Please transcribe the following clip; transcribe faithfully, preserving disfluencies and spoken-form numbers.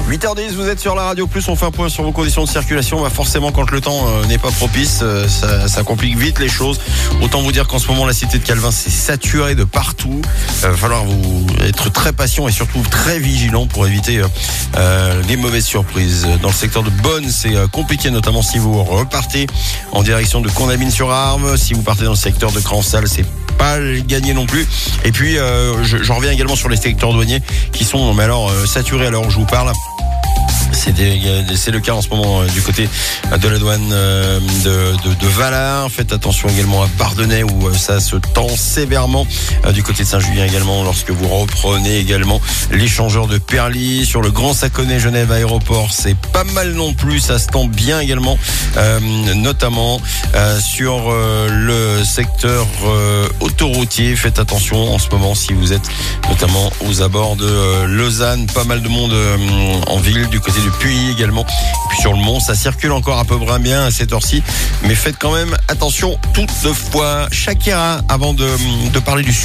huit heures dix, vous êtes sur la radio plus, on fait un point sur vos conditions de circulation. Bah forcément, quand le temps euh, n'est pas propice, euh, ça, ça complique vite les choses. Autant vous dire qu'en ce moment, la cité de Calvin, c'est saturé de partout. Il euh, va falloir vous être très patient et surtout très vigilant pour éviter euh, euh, les mauvaises surprises. Dans le secteur de Bonne, c'est euh, compliqué, notamment si vous repartez en direction de Condamine-sur-Arve. Si vous partez dans le secteur de Cransal, c'est pas gagné non plus. Et puis, euh, je, j'en reviens également sur les secteurs douaniers qui sont, mais alors, euh, saturés à l'heure où je vous parle. C'est, des, c'est le cas en ce moment euh, du côté de la douane euh, de, de, de Valard. Faites attention également à Bardonnay où euh, ça se tend sévèrement. Euh, du côté de Saint-Julien également, lorsque vous reprenez également l'échangeur de Perly. Sur le Grand Saconnet Genève Aéroport, c'est pas mal non plus. Ça se tend bien également, euh, notamment euh, sur euh, le secteur euh, autoroutier. Faites attention en ce moment si vous êtes notamment aux abords de euh, Lausanne. Pas mal de monde euh, en ville, du côté de Puy également. Puis sur le Mont, ça circule encore à peu près bien à cette heure-ci. Mais faites quand même attention toutefois. Shakira, avant de, de parler du